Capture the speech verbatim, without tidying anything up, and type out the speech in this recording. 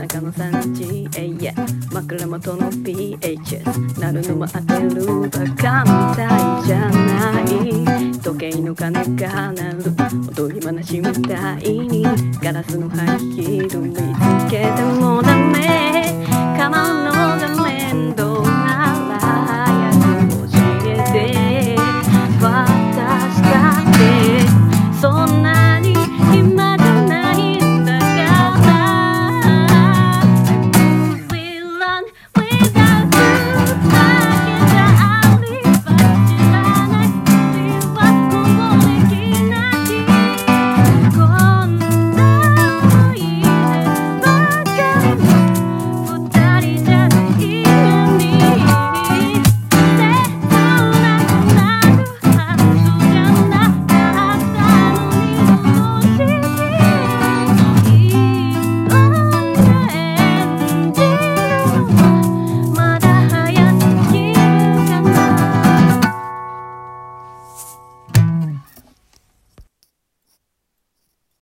中のさんじ、えいえ枕元の ピーエイチエス 鳴るのも当てるバカみたいじゃない、時計の鐘が鳴る踊り話みたいにガラスのハイヒール見つけても